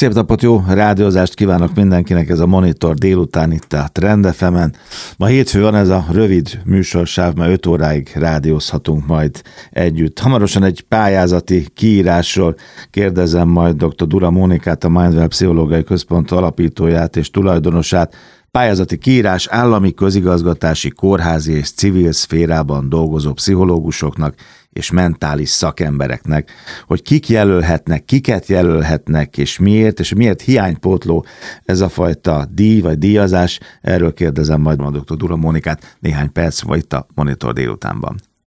Szép napot, jó rádiózást kívánok mindenkinek, ez a Monitor délután itt a Trend FM-en. Ma hétfő van, ez a rövid műsorsáv, mert 5 óráig rádiózhatunk majd együtt. Hamarosan egy pályázati kiírásról kérdezem majd dr. Dura Mónikát, a Mindwell Pszichológiai Központ alapítóját és tulajdonosát. Pályázati kiírás állami, közigazgatási, kórházi és civil szférában dolgozó pszichológusoknak és mentális szakembereknek, hogy kik jelölhetnek, kiket jelölhetnek, és miért hiánypótló ez a fajta díj vagy díjazás. Erről kérdezem majd dr. Dura Mónikát néhány perc vagy itt a Monitor délutánban.